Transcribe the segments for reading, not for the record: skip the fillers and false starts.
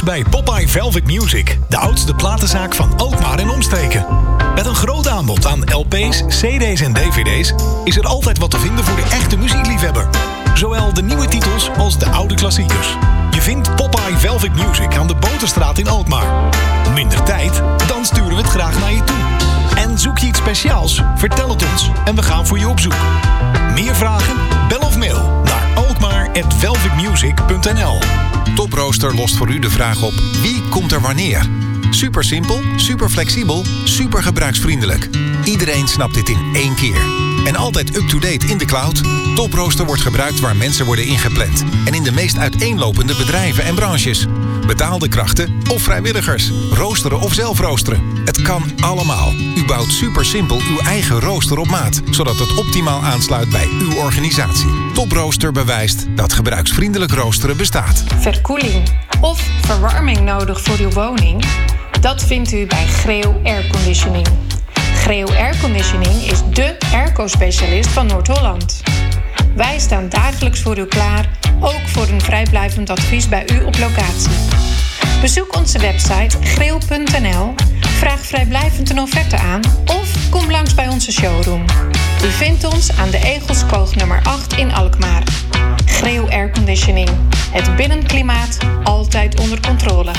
bij Popeye Velvet Music, de oudste platenzaak van Alkmaar en omstreken. Met een groot aanbod aan LP's, CD's en DVD's is er altijd wat te vinden voor de echte muziekliefhebber. Zowel de nieuwe titels als de oude klassiekers. Je vindt Popeye Velvet Music aan de Boterstraat in Alkmaar. Minder tijd? Dan sturen we het graag naar je toe. En zoek je iets speciaals? Vertel het ons en we gaan voor je op zoek. Meer vragen? Bel of mail naar alkmaar@velvetmusic.nl. Toprooster lost voor u de vraag op: wie komt er wanneer? Super simpel, super flexibel, super gebruiksvriendelijk. Iedereen snapt dit in één keer. En altijd up-to-date in de cloud. Toprooster wordt gebruikt waar mensen worden ingepland. En in de meest uiteenlopende bedrijven en branches. Betaalde krachten of vrijwilligers. Roosteren of zelf roosteren. Het kan allemaal. U bouwt super simpel uw eigen rooster op maat. Zodat het optimaal aansluit bij uw organisatie. Toprooster bewijst dat gebruiksvriendelijk roosteren bestaat. Verkoeling of verwarming nodig voor uw woning? Dat vindt u bij Greeuw Airconditioning. Greeuw Airconditioning is dé airco-specialist van Noord-Holland. Wij staan dagelijks voor u klaar, ook voor een vrijblijvend advies bij u op locatie. Bezoek onze website greeuw.nl, vraag vrijblijvend een offerte aan of kom langs bij onze showroom. U vindt ons aan de Egelskoog nummer 8 in Alkmaar. Greeuw Airconditioning. Het binnenklimaat altijd onder controle.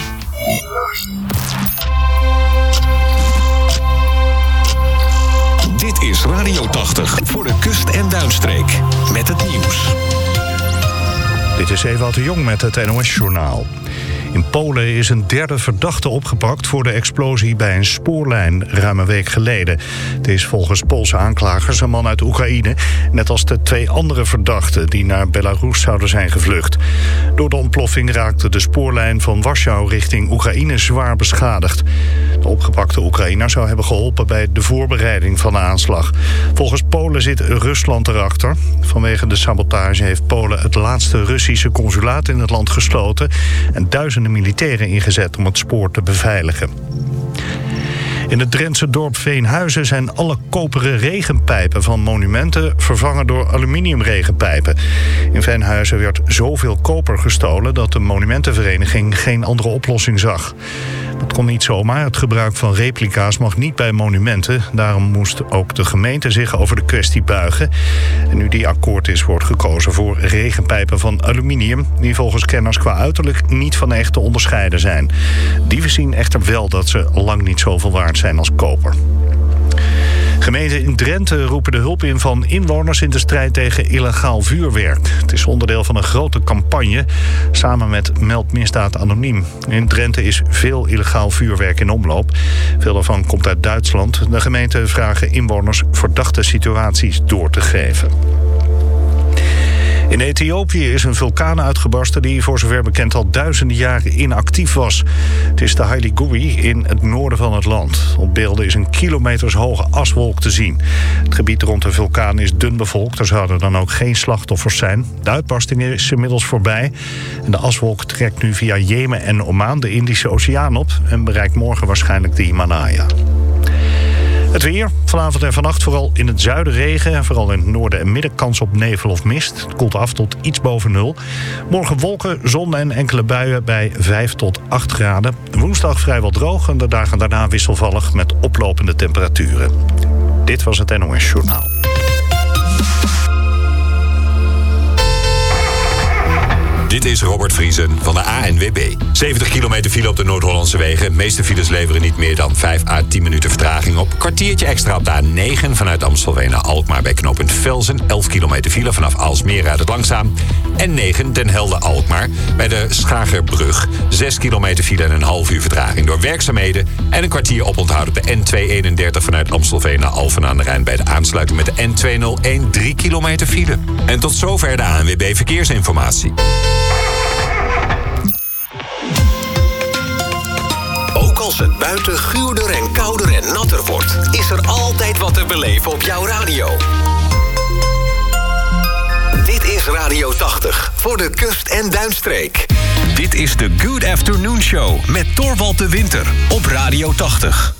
Dit is Radio 80 voor de kust- en duinstreek. Met het nieuws. Dit is Ewout de Jong met het NOS-journaal. In Polen is een derde verdachte opgepakt voor de explosie bij een spoorlijn ruim een week geleden. Het is volgens Poolse aanklagers een man uit Oekraïne, net als de 2 andere verdachten die naar Belarus zouden zijn gevlucht. Door de ontploffing raakte de spoorlijn van Warschau richting Oekraïne zwaar beschadigd. De opgepakte Oekraïner zou hebben geholpen bij de voorbereiding van de aanslag. Volgens Polen zit Rusland erachter. Vanwege de sabotage heeft Polen het laatste Russische consulaat in het land gesloten en duizenden militairen ingezet om het spoor te beveiligen. In het Drentse dorp Veenhuizen zijn alle koperen regenpijpen van monumenten vervangen door aluminiumregenpijpen. In Veenhuizen werd zoveel koper gestolen dat de monumentenvereniging geen andere oplossing zag. Dat kon niet zomaar. Het gebruik van replica's mag niet bij monumenten. Daarom moest ook de gemeente zich over de kwestie buigen. En nu die akkoord is, wordt gekozen voor regenpijpen van aluminium, die volgens kenners qua uiterlijk niet van echt te onderscheiden zijn. Dieven zien echter wel dat ze lang niet zoveel waard zijn als koper. Gemeenten in Drenthe roepen de hulp in van inwoners in de strijd tegen illegaal vuurwerk. Het is onderdeel van een grote campagne samen met Meld Misdaad Anoniem. In Drenthe is veel illegaal vuurwerk in omloop. Veel daarvan komt uit Duitsland. De gemeenten vragen inwoners verdachte situaties door te geven. In Ethiopië is een vulkaan uitgebarsten die voor zover bekend al duizenden jaren inactief was. Het is de Haile Gouy in het noorden van het land. Op beelden is een kilometershoge aswolk te zien. Het gebied rond de vulkaan is dun bevolkt. Er zouden dan ook geen slachtoffers zijn. De uitbarsting is inmiddels voorbij. En de aswolk trekt nu via Jemen en Oman de Indische Oceaan op en bereikt morgen waarschijnlijk de Himalaya. Het weer, vanavond en vannacht vooral in het zuiden regen en vooral in het noorden en midden kans op nevel of mist. Het koelt af tot iets boven 0. Morgen wolken, zon en enkele buien bij 5 tot 8 graden. Woensdag vrijwel droog en de dagen daarna wisselvallig met oplopende temperaturen. Dit was het NOS Journaal. Dit is Robert Vriesen van de ANWB. 70 kilometer file op de Noord-Hollandse wegen. De meeste files leveren niet meer dan 5 à 10 minuten vertraging op. Kwartiertje extra op de A9 vanuit Amstelveen naar Alkmaar bij knooppunt Velzen. 11 kilometer file vanaf Aalsmeer rijdt het langzaam. En 9 Den Helder-Alkmaar bij de Schagerbrug. 6 kilometer file en een half uur vertraging door werkzaamheden. En een kwartier oponthoud op de N231 vanuit Amstelveen naar Alphen aan de Rijn bij de aansluiting met de N201. 3 kilometer file. En tot zover de ANWB Verkeersinformatie. Ook als het buiten guurder en kouder en natter wordt, is er altijd wat te beleven op jouw radio. Dit is Radio 80 voor de kust- en duinstreek. Dit is de Good Afternoon Show met Torvald de Winter op Radio 80.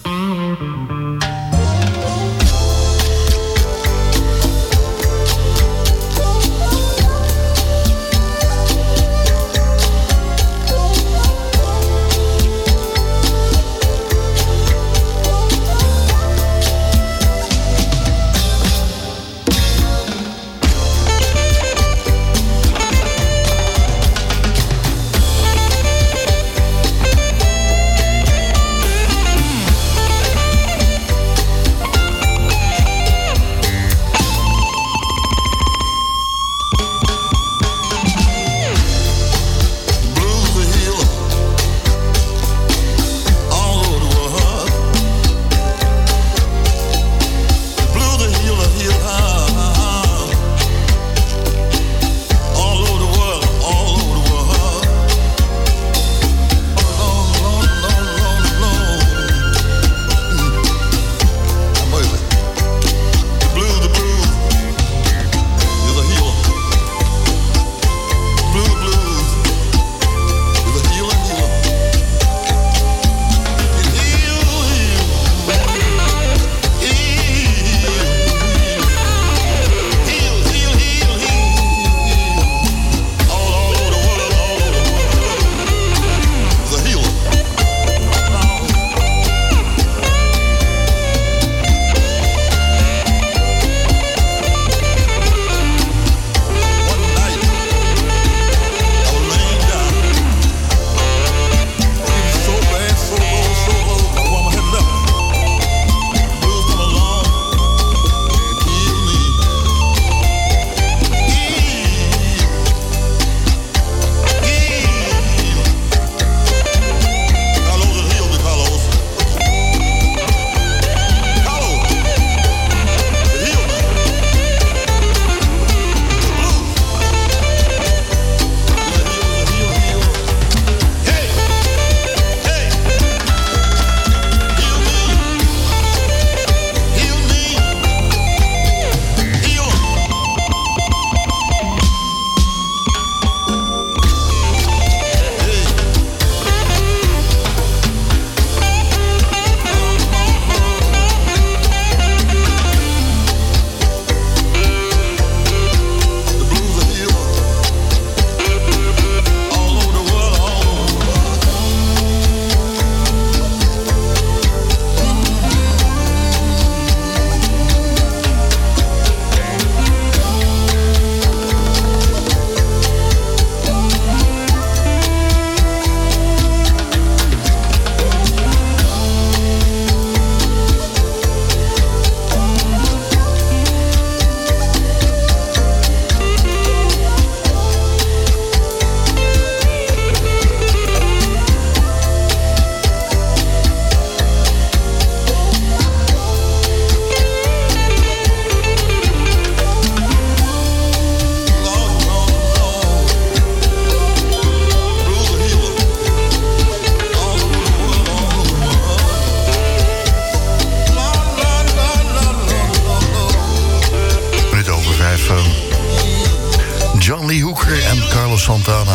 Randy Hooker en Carlos Santana.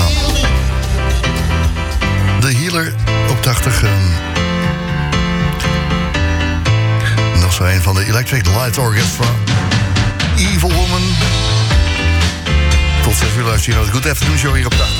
De Healer op 80. Nog zo een van de Electric Light Orchestra. Evil Woman. Tot 6 uur luisteren naar de Good Afternoon Show hier op 80.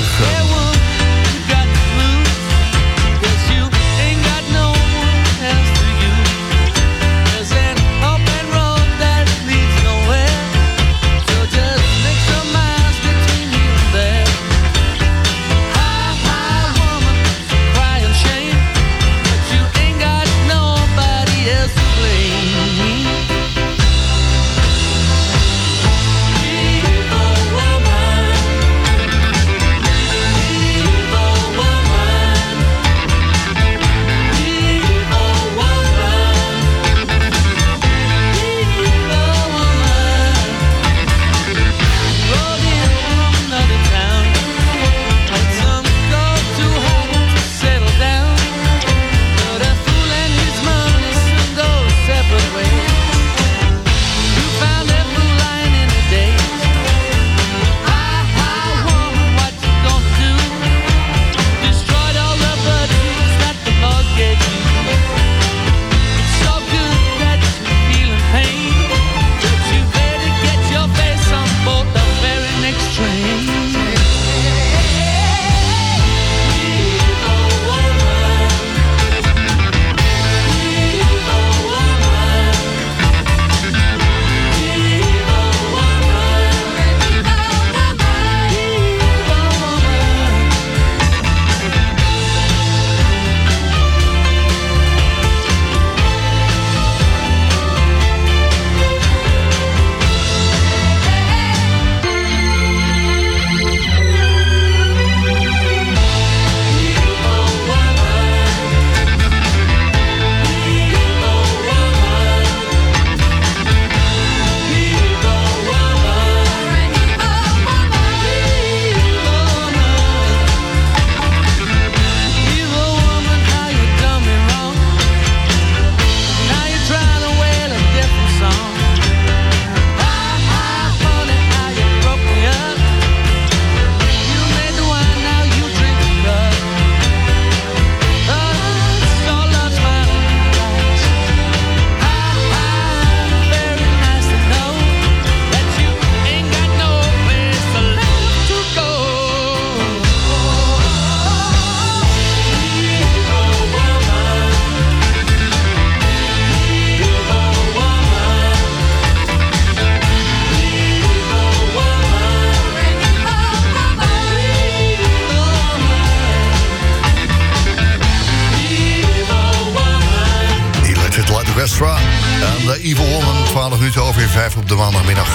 En The Evil Woman, 12 minuten over 5 op de maandagmiddag.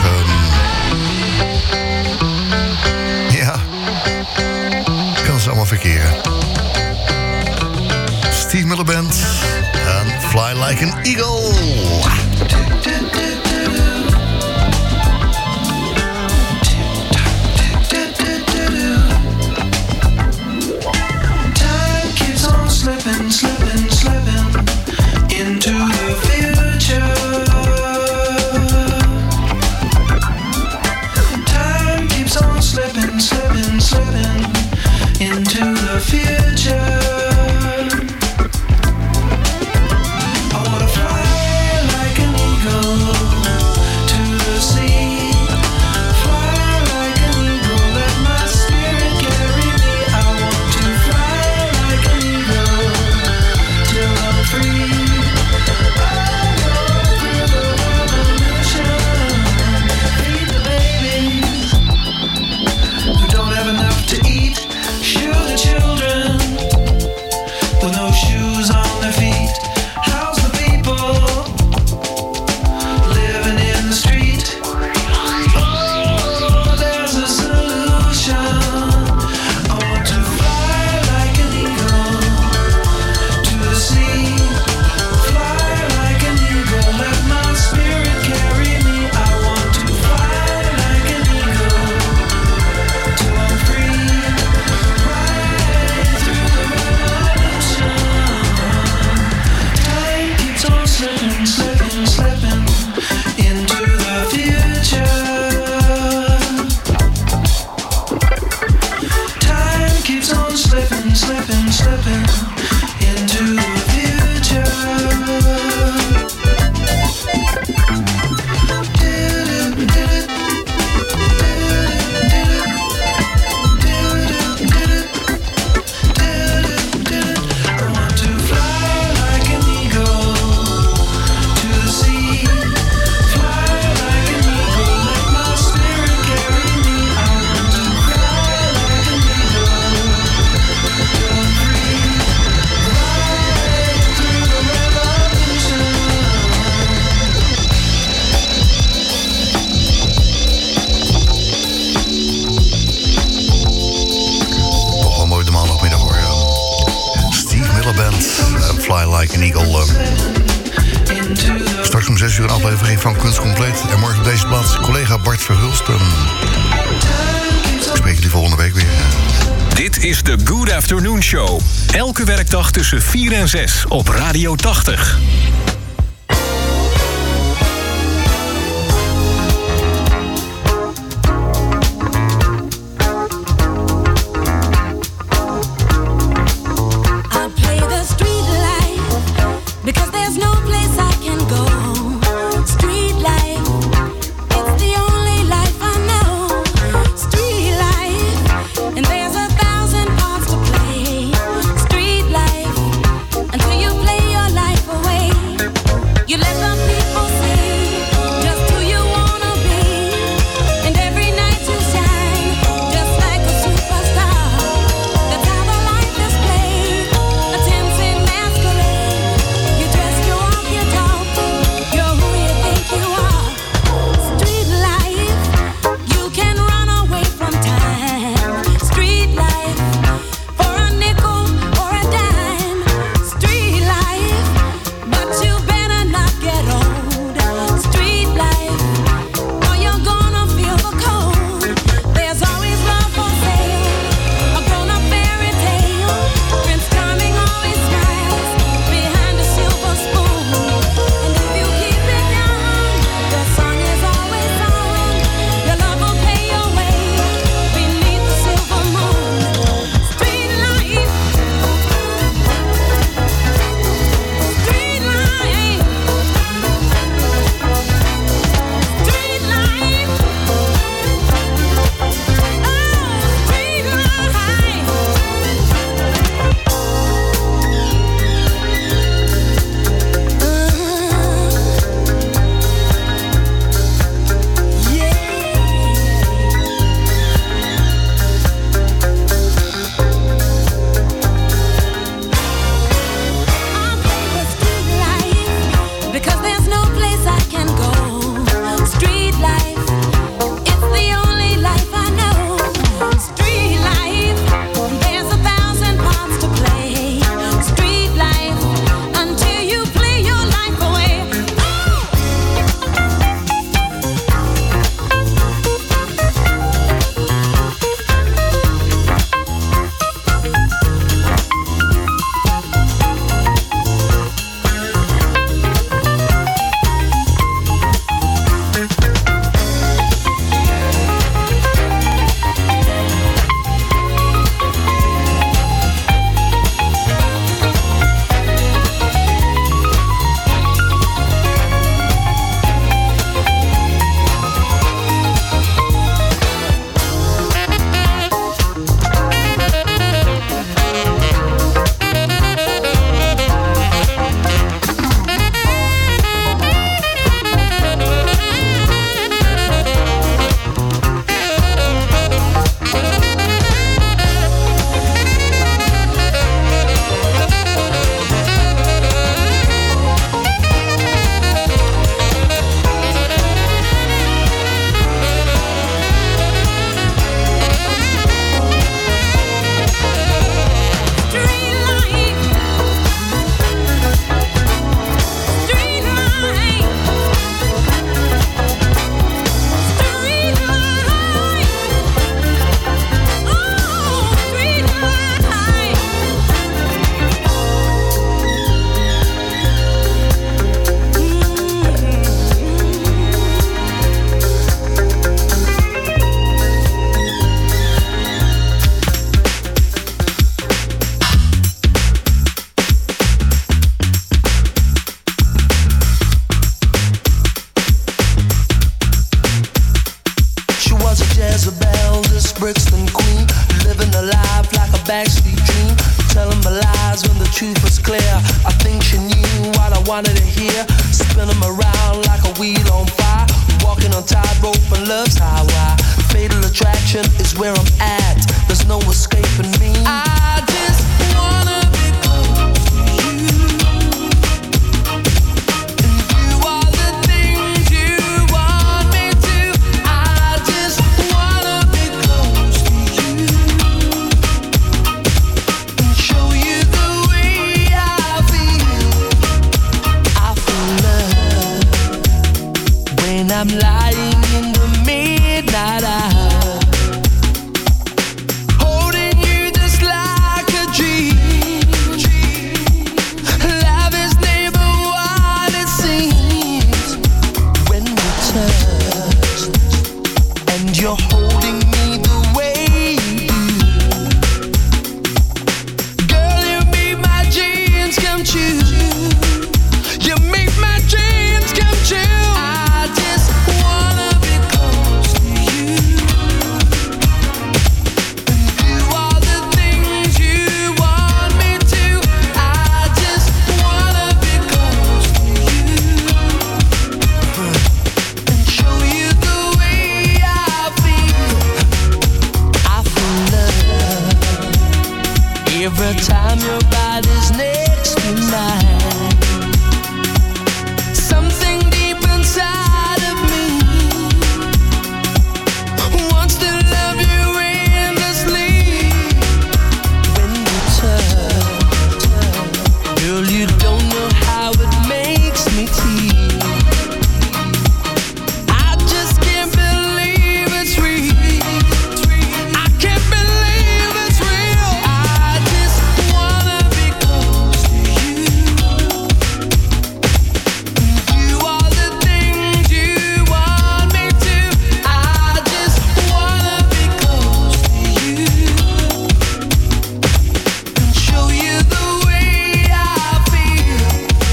Ja, kan ze allemaal verkeren. Steve Miller Band en Fly Like an Eagle. Slipping, slipping, slipping into the future. Time keeps on slipping, slipping, slipping into the future. I wanna fly like an eagle. slipping into the future. Fly Like an Eagle. Straks om 6 uur een aflevering van Kunst Compleet. En morgen op deze plaats collega Bart Verhulst. Ik spreek jullie volgende week weer. Dit is de Good Afternoon Show. Elke werkdag tussen 4 en 6 op Radio 80. Until you play your life away. Brixton queen, living a life like a backstreet dream, telling my lies when the truth was clear. I think she knew what I wanted to hear, spinning around like a wheel on fire, walking on tightrope and love's highway. Fatal attraction is where I'm at, there's no escaping me. I just wanna be close to you, and do all the things you want me to. I just wanna be close to you, and show you the way I feel. I feel love when I'm lying in the midnight hour, holding you just like a dream. Love is never what it seems when we touch, and you're holding me the way you do. Girl, you make my dreams come true. You make my dreams come true. I just wanna be close to you, and do all the things you want me to. I just wanna be close to you, and show you the way I feel. I feel love every time your body's next to mine. Something deep inside of me wants to love you endlessly. When you touch, girl, you don't know how it makes me feel. I just can't believe it's real. I can't believe it's real. I just wanna be close to you, and do all the things you want me to. I just wanna be close to you, and show you the way I feel.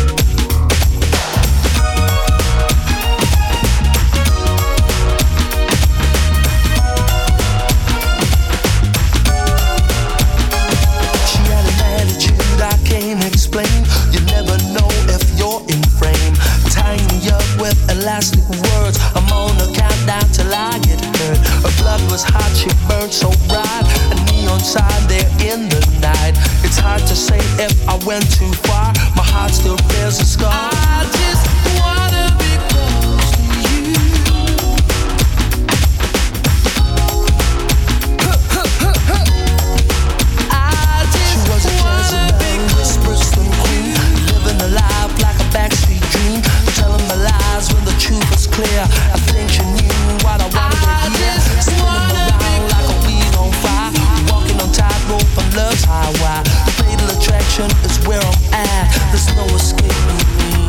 She had an attitude I can't explain. You never know if you're in frame. Tying me up with elastic words. I'm on a countdown till I get hurt. Her blood was hot, she burned so bright. A neon sign there in the night. It's hard to say if I went too far. My heart still bears a scar. I just wanna be close to you. I just wanna be Brixton queen, living a life like a backstreet dream, telling my lies when the truth was clear. I think you knew what I wanted to hear, spinning around like a wheel on fire, walking on tightrope and love's highway. Fatal attraction is where I'm at, there's no escaping me.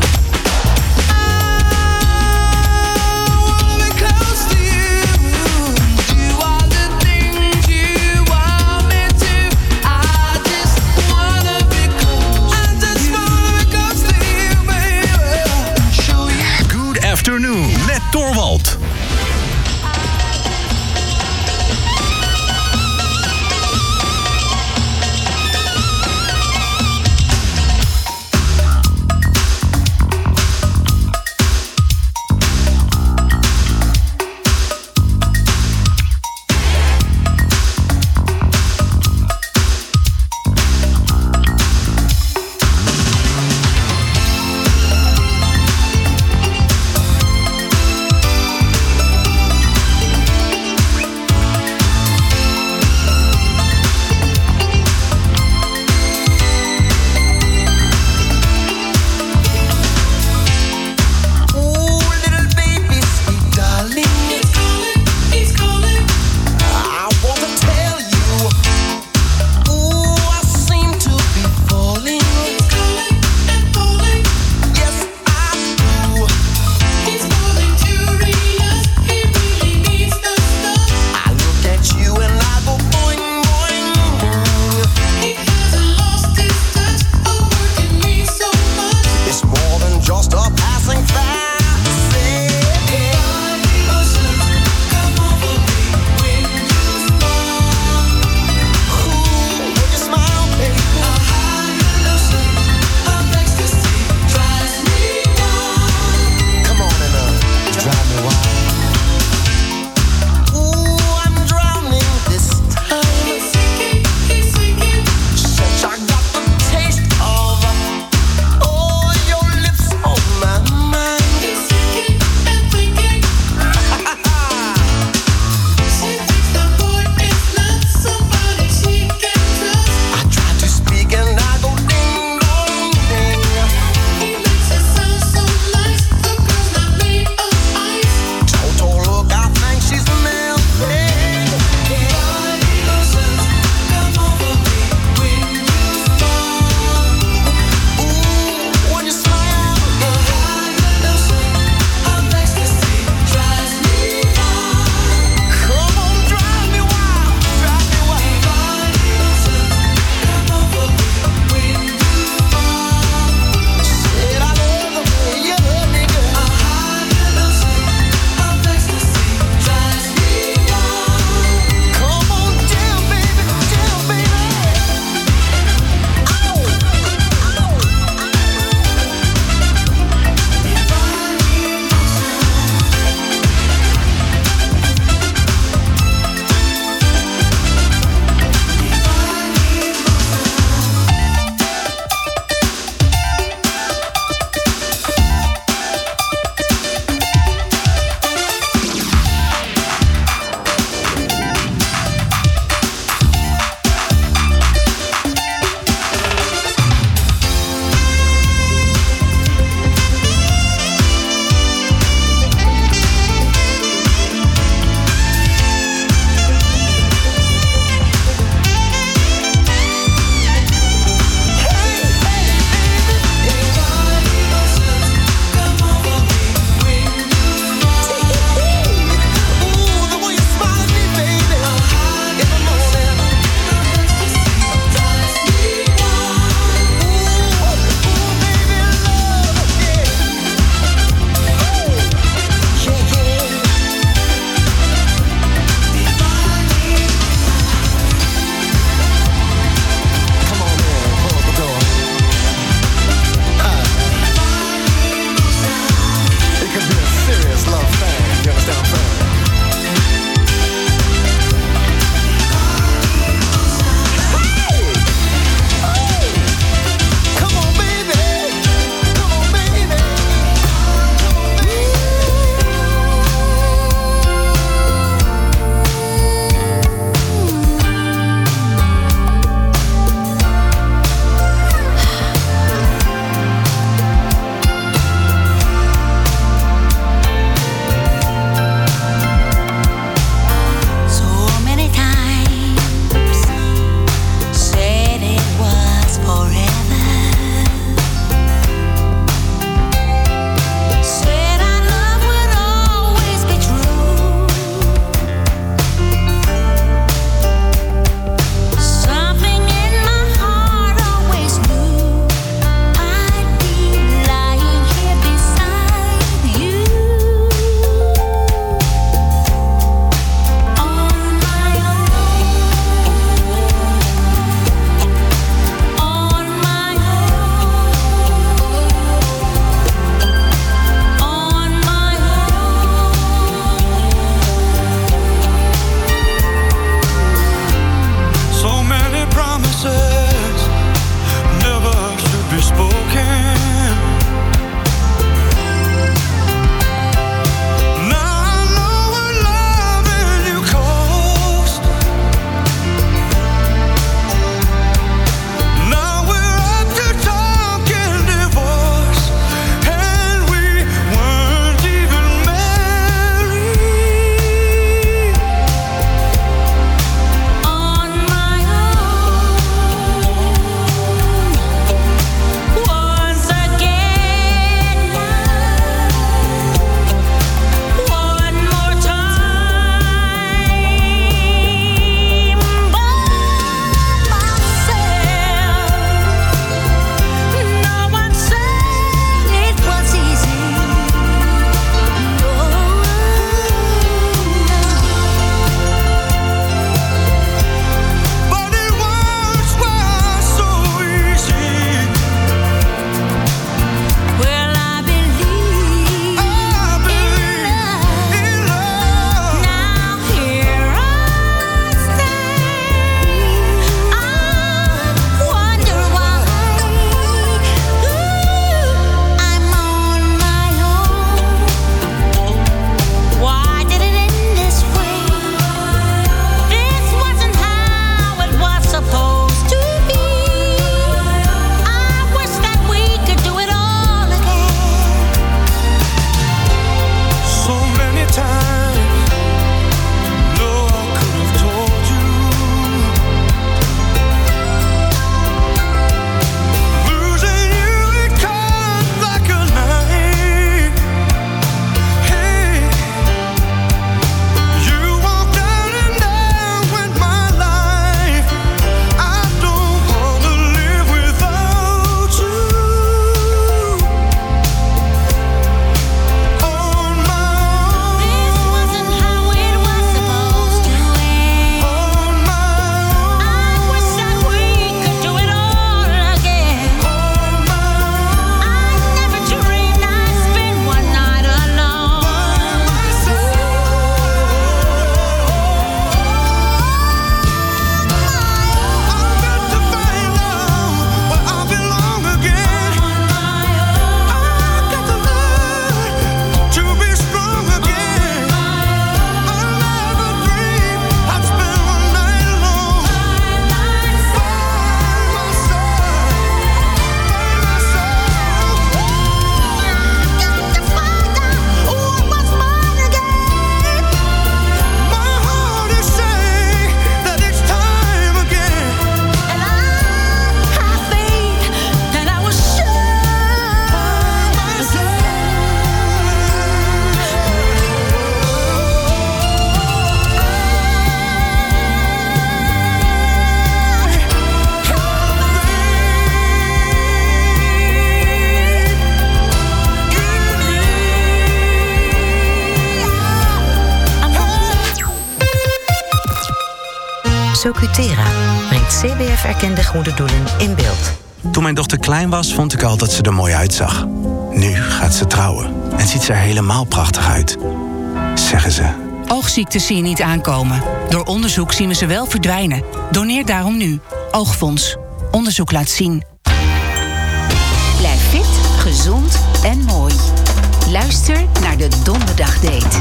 Socutera brengt CBF-erkende goede doelen in beeld. Toen mijn dochter klein was, vond ik al dat ze er mooi uitzag. Nu gaat ze trouwen en ziet ze er helemaal prachtig uit. Zeggen ze. Oogziektes zie je niet aankomen. Door onderzoek zien we ze wel verdwijnen. Doneer daarom nu. Oogfonds. Onderzoek laat zien. Blijf fit, gezond en mooi. Luister naar de Donderdagdate.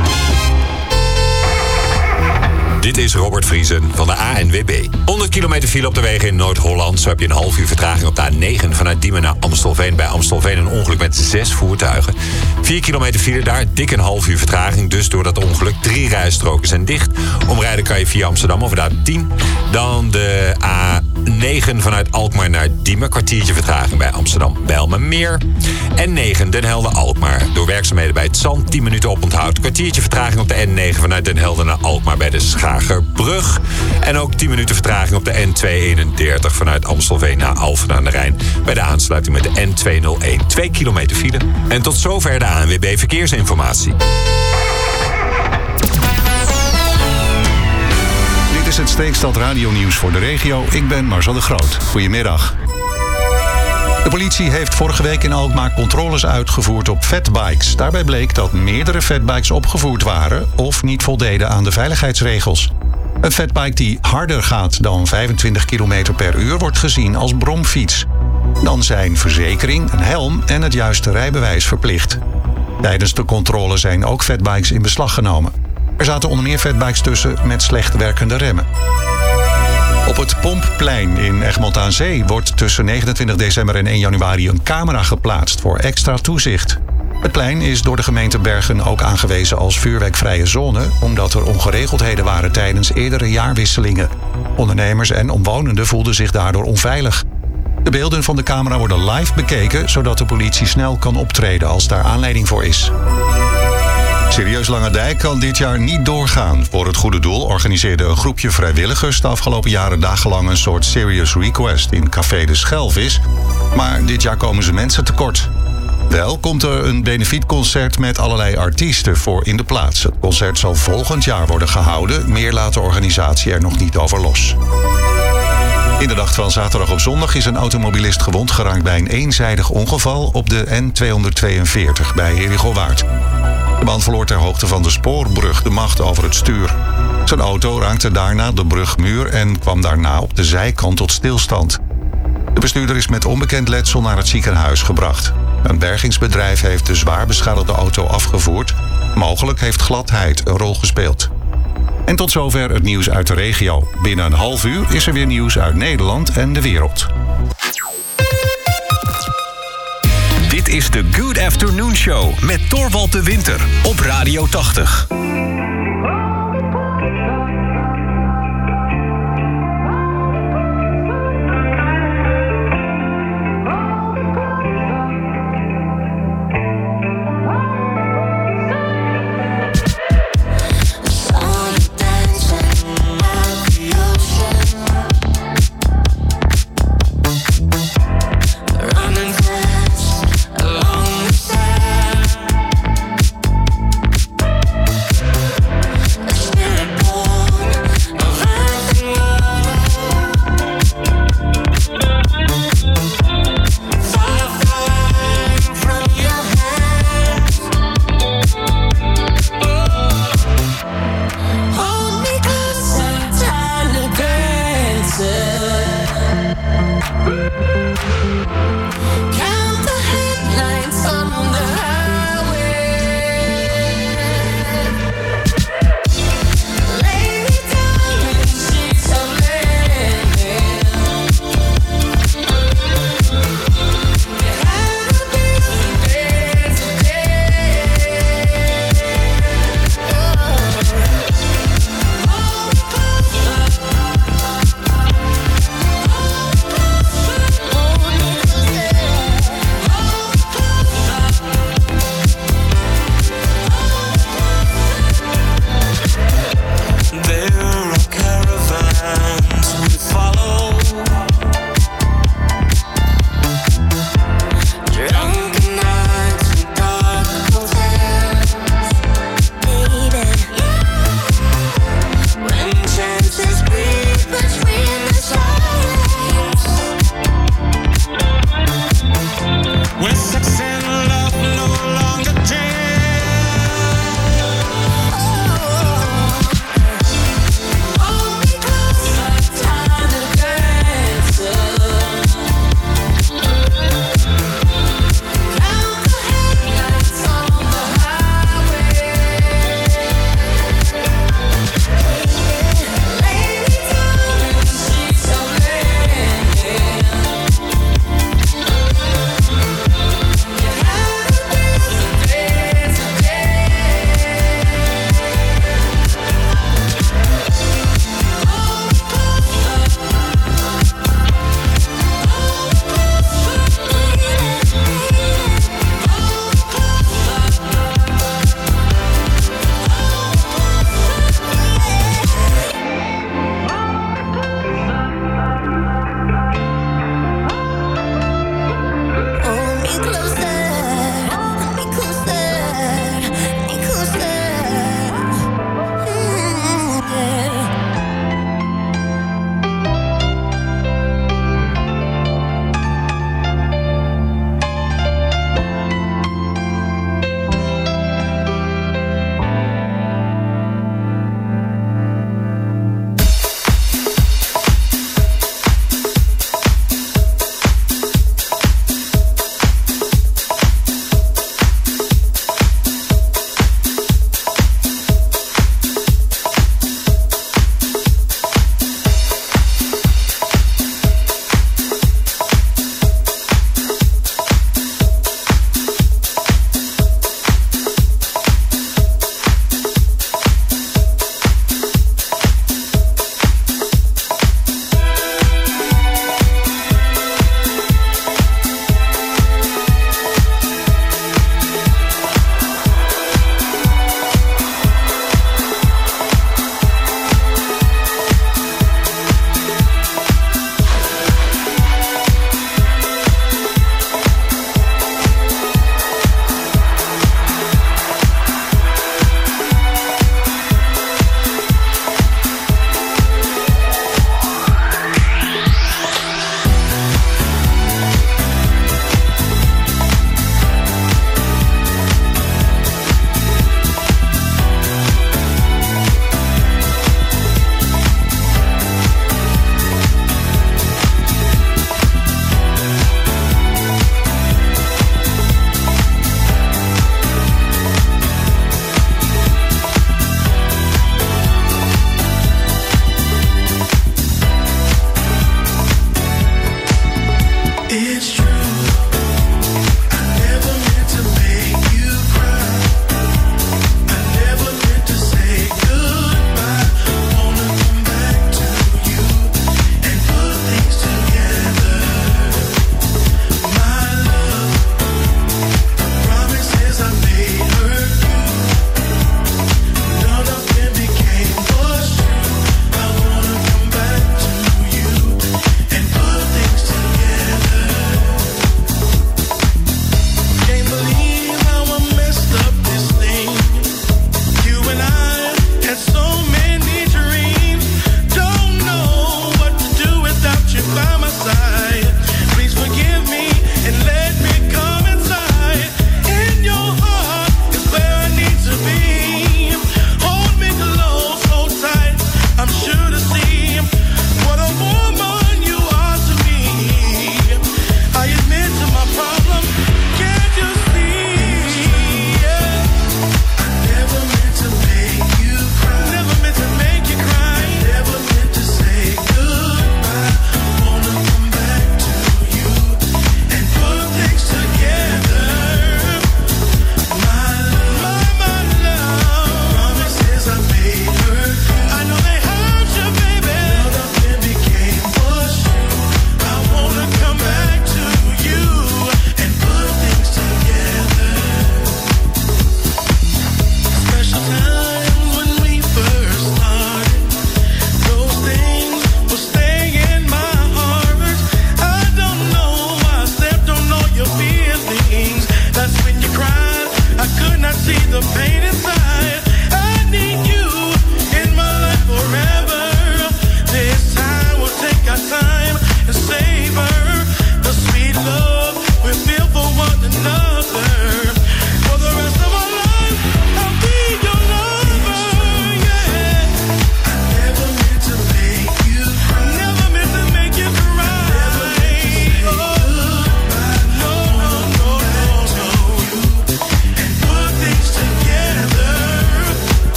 Dit is Robert Vriesen van de ANWB. 100 kilometer file op de wegen in Noord-Holland. Zo heb je een half uur vertraging op de A9 vanuit Diemen naar Amstelveen. Bij Amstelveen een ongeluk met 6 voertuigen. 4 kilometer file daar, dik een half uur vertraging. Dus door dat ongeluk 3 rijstroken zijn dicht. Omrijden kan je via Amsterdam over de A10. Dan de A9 vanuit Alkmaar naar Diemen. Kwartiertje vertraging bij Amsterdam-Bijlmermeer. En 9 Den Helder-Alkmaar. Door werkzaamheden bij het Zand 10 minuten oponthoud. Kwartiertje vertraging op de N9 vanuit Den Helder naar Alkmaar bij de Schagerbrug. En ook 10 minuten vertraging op de N231 vanuit Amstelveen naar Alphen aan de Rijn. Bij de aansluiting met de N201. 2 kilometer file. En tot zover de ANWB Verkeersinformatie. Dit is het Steekstad radionieuws voor de regio. Ik ben Marcel de Groot. Goedemiddag. De politie heeft vorige week in Alkmaar controles uitgevoerd op fatbikes. Daarbij bleek dat meerdere fatbikes opgevoerd waren of niet voldeden aan de veiligheidsregels. Een fatbike die harder gaat dan 25 km per uur wordt gezien als bromfiets. Dan zijn verzekering, een helm en het juiste rijbewijs verplicht. Tijdens de controle zijn ook fatbikes in beslag genomen. Er zaten onder meer fatbikes tussen met slecht werkende remmen. Op het Pompplein in Egmond aan Zee wordt tussen 29 december en 1 januari een camera geplaatst voor extra toezicht. Het plein is door de gemeente Bergen ook aangewezen als vuurwerkvrije zone, omdat er ongeregeldheden waren tijdens eerdere jaarwisselingen. Ondernemers en omwonenden voelden zich daardoor onveilig. De beelden van de camera worden live bekeken, zodat de politie snel kan optreden als daar aanleiding voor is. Serieus Langendijk kan dit jaar niet doorgaan. Voor het goede doel organiseerde een groepje vrijwilligers de afgelopen jaren dagenlang een soort Serious Request in Café de Schelvis. Maar dit jaar komen ze mensen tekort. Wel komt er een benefietconcert met allerlei artiesten voor in de plaats. Het concert zal volgend jaar worden gehouden. Meer laat de organisatie er nog niet over los. In de nacht van zaterdag op zondag is een automobilist gewond geraakt bij een eenzijdig ongeval op de N242 bij Heerhugowaard. De man verloor ter hoogte van de spoorbrug de macht over het stuur. Zijn auto raakte daarna de brugmuur en kwam daarna op de zijkant tot stilstand. De bestuurder is met onbekend letsel naar het ziekenhuis gebracht. Een bergingsbedrijf heeft de zwaar beschadigde auto afgevoerd. Mogelijk heeft gladheid een rol gespeeld. En tot zover het nieuws uit de regio. Binnen een half uur is er weer nieuws uit Nederland en de wereld. Dit is de Good Afternoon Show met Torvald de Winter op Radio 80.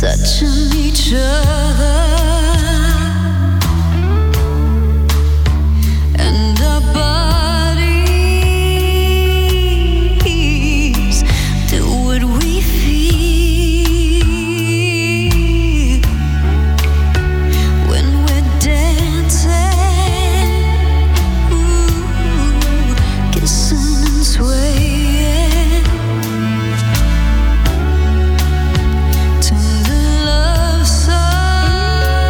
touching each other, and our bodies do what we feel when we're dancing, kissing and swaying. Tender love song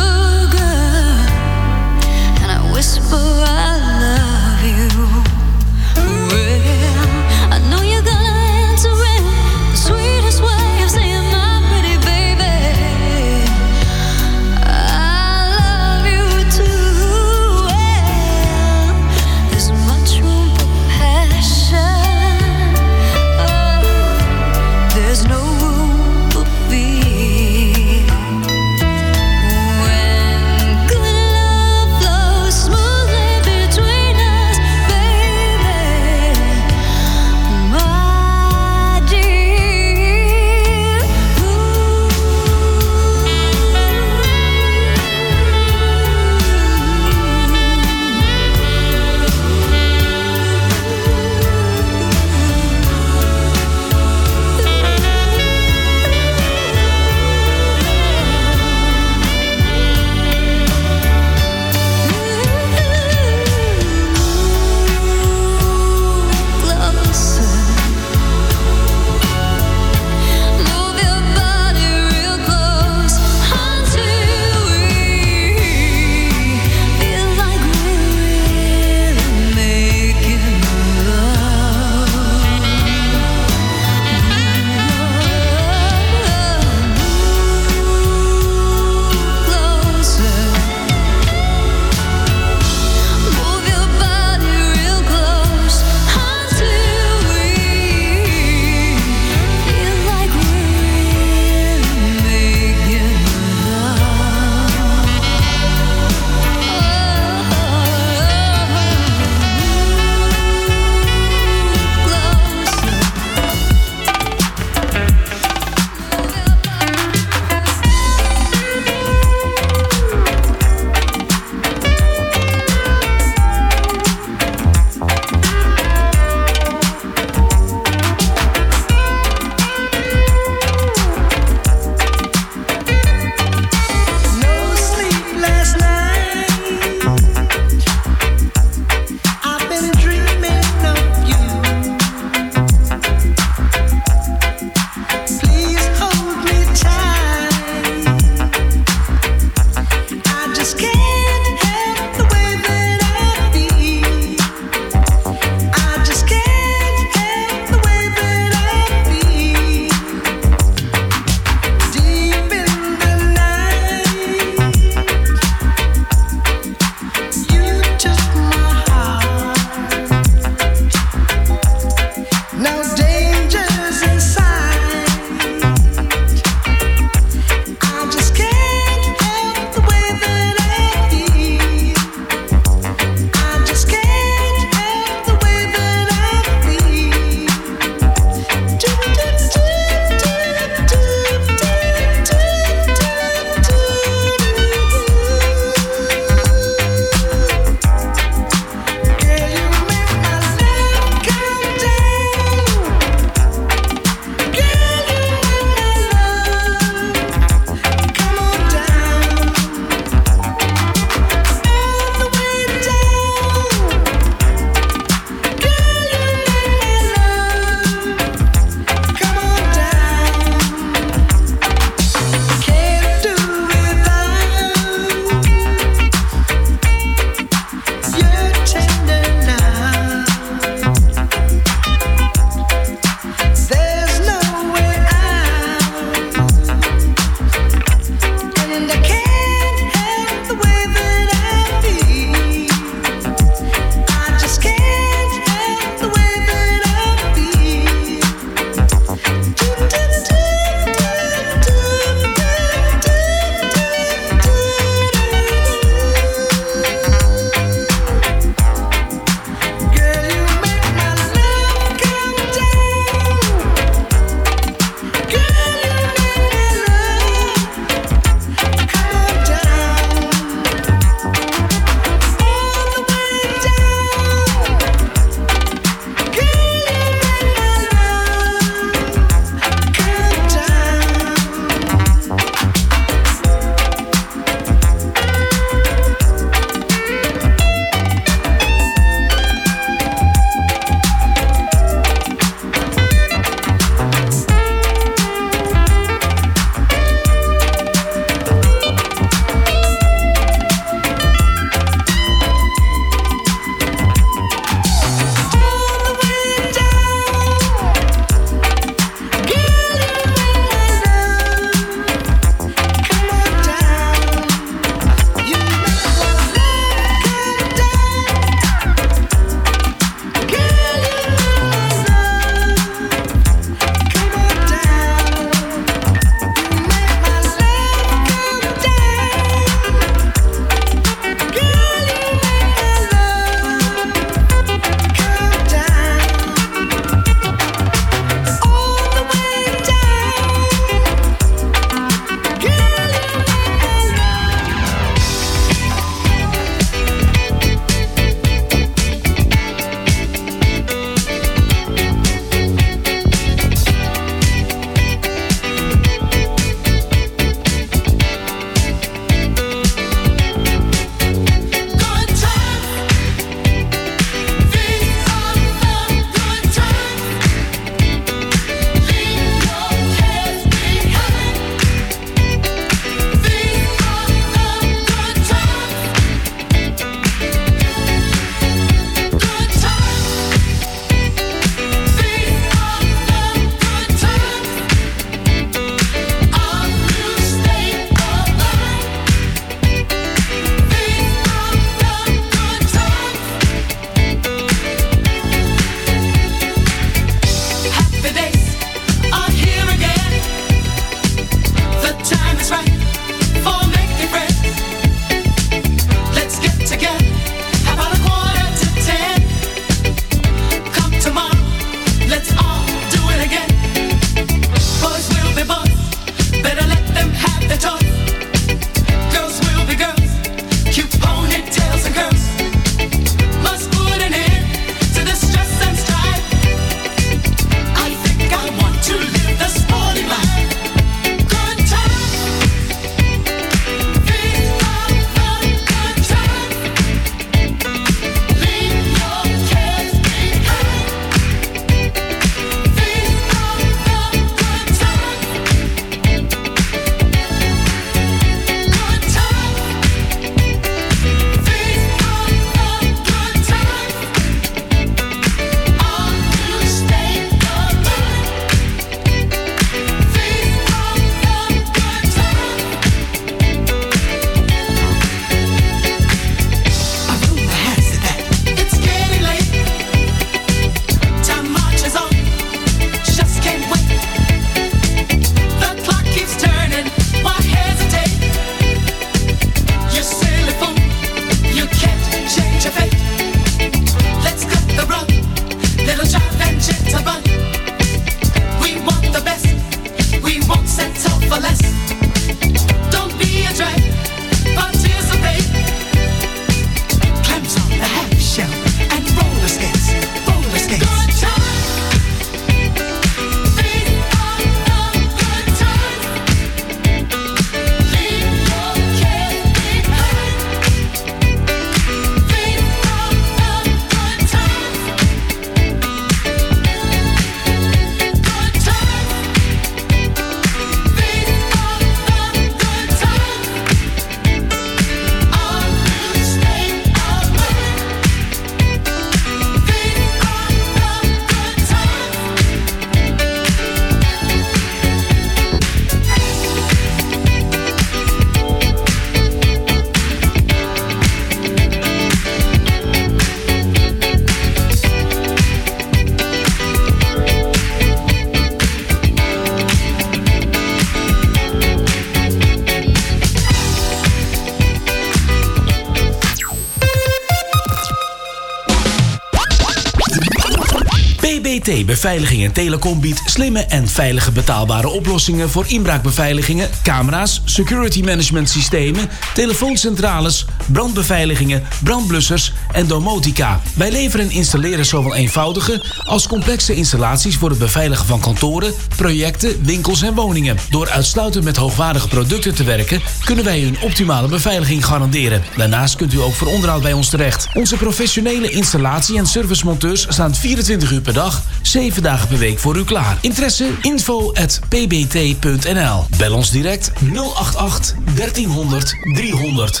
TT Beveiliging en Telecom biedt slimme en veilige betaalbare oplossingen voor inbraakbeveiligingen, camera's, security management systemen, telefooncentrales, brandbeveiligingen, brandblussers en domotica. Wij leveren en installeren zowel eenvoudige als complexe installaties voor het beveiligen van kantoren, projecten, winkels en woningen. Door uitsluitend met hoogwaardige producten te werken, kunnen wij u een optimale beveiliging garanderen. Daarnaast kunt u ook voor onderhoud bij ons terecht. Onze professionele installatie- en servicemonteurs staan 24 uur per dag, 7 dagen per week voor u klaar. Interesse? info@pbt.nl. Bel ons direct 088 1300 300.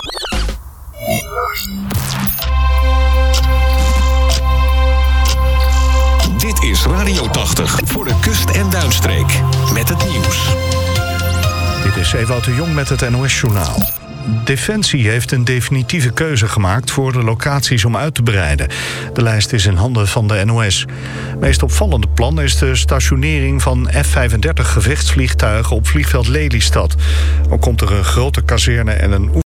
Dit is Radio 80 voor de kust- en duinstreek. Met het nieuws. Dit is Ewout de Jong met het NOS-journaal. Defensie heeft een definitieve keuze gemaakt voor de locaties om uit te breiden. De lijst is in handen van de NOS. Het meest opvallende plan is de stationering van F-35 gevechtsvliegtuigen op vliegveld Lelystad. Ook komt er een grote kazerne en een